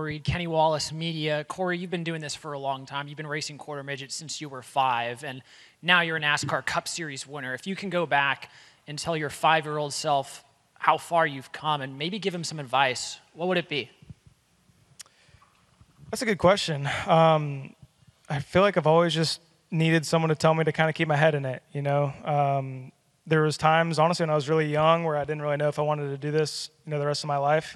Reed, Kenny Wallace Media. Corey, you've been doing this for a long time. You've been racing quarter midget since you were 5, and now you're a NASCAR Cup Series winner. If you can go back and tell your 5-year-old self how far you've come and maybe give him some advice, what would it be? That's a good question. I feel like I've always just needed someone to tell me to kind of keep my head in it, you know. There was times, honestly, when I was really young where I didn't really know if I wanted to do this, you know, the rest of my life.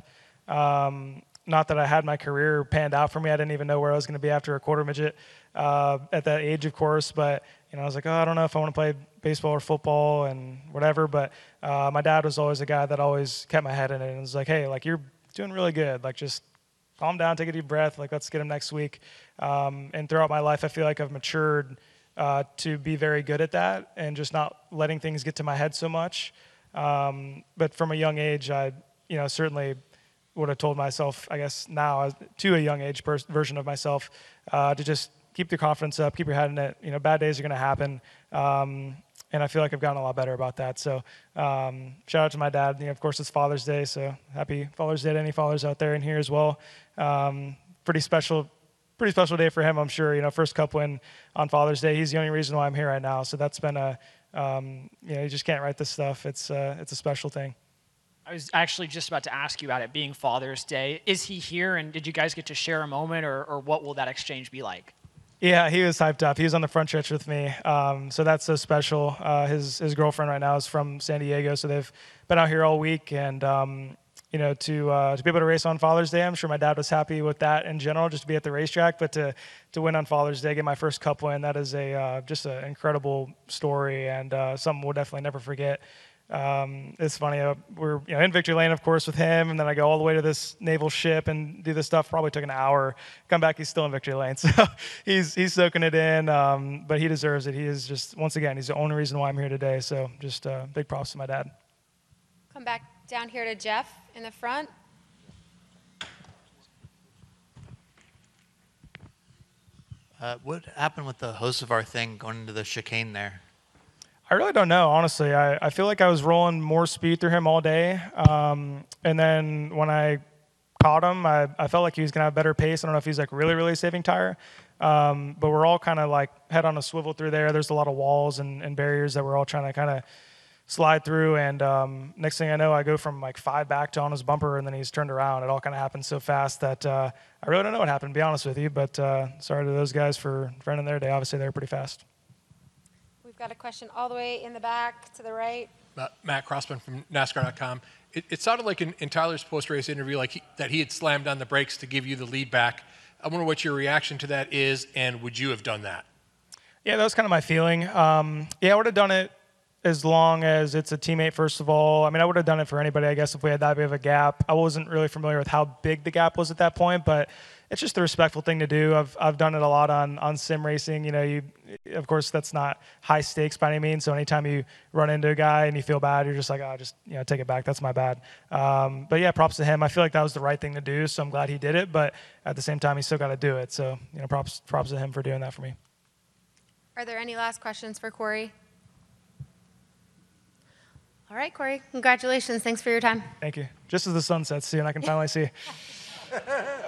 Not that I had my career panned out for me. I didn't even know where I was going to be after a quarter midget at that age, of course. But, you know, I was like, oh, I don't know if I want to play baseball or football and whatever. But my dad was always a guy that always kept my head in it and was like, hey, like, you're doing really good. Like, just calm down, take a deep breath. Like, let's get him next week. And throughout my life, I feel like I've matured to be very good at that and just not letting things get to my head so much. But from a young age, I, you know, certainly would have told myself, I guess now, to a young age version of myself, to just keep your confidence up, keep your head in it. You know, bad days are going to happen. And I feel like I've gotten a lot better about that. So shout out to my dad. You know, of course, it's Father's Day, so happy Father's Day to any fathers out there in here as well. Pretty special day for him, I'm sure. You know, first Cup win on Father's Day. He's the only reason why I'm here right now. So that's been you know, you just can't write this stuff. It's a special thing. I was actually just about to ask you about it being Father's Day. Is he here, and did you guys get to share a moment, or what will that exchange be like? Yeah, he was hyped up. He was on the front stretch with me, so that's so special. His girlfriend right now is from San Diego, so they've been out here all week, and you know, to be able to race on Father's Day, I'm sure my dad was happy with that in general, just to be at the racetrack. But to win on Father's Day, get my first Cup win, that is just an incredible story and something we'll definitely never forget. It's funny, we're, you know, in Victory Lane, of course, with him, and then I go all the way to this naval ship and do this stuff. Probably took an hour. Come back, he's still in Victory Lane, so he's soaking it in. But he deserves it. He is just, once again, he's the only reason why I'm here today. So just big props to my dad. Come back down here to Jeff in the front. What happened with the Hocevar thing going into the chicane there? I really don't know, honestly. I feel like I was rolling more speed through him all day. And then when I caught him, I felt like he was going to have better pace. I don't know if he's like really, really saving tire. But we're all kind of like head on a swivel through there. There's a lot of walls and barriers that we're all trying to kind of slide through. And next thing I know, I go from like 5 back to on his bumper, and then he's turned around. It all kind of happened so fast that I really don't know what happened, to be honest with you. But sorry to those guys for ending their day. Obviously, they were pretty fast. We've got a question all the way in the back to the right. Matt Crossman from NASCAR.com. It sounded like in Tyler's post-race interview that he had slammed on the brakes to give you the lead back. I wonder what your reaction to that is, and would you have done that? Yeah, that was kind of my feeling. Yeah, I would have done it as long as it's a teammate, first of all. I mean, I would have done it for anybody, I guess, if we had that big of a gap. I wasn't really familiar with how big the gap was at that point, but it's just the respectful thing to do. I've done it a lot on sim racing. You know, of course, that's not high stakes by any means. So anytime you run into a guy and you feel bad, you're just like, oh, just, you know, take it back. That's my bad. But yeah, props to him. I feel like that was the right thing to do. So I'm glad he did it. But at the same time, he still got to do it. So, you know, props to him for doing that for me. Are there any last questions for Corey? All right, Corey, congratulations. Thanks for your time. Thank you. Just as the sun sets soon, I can finally see.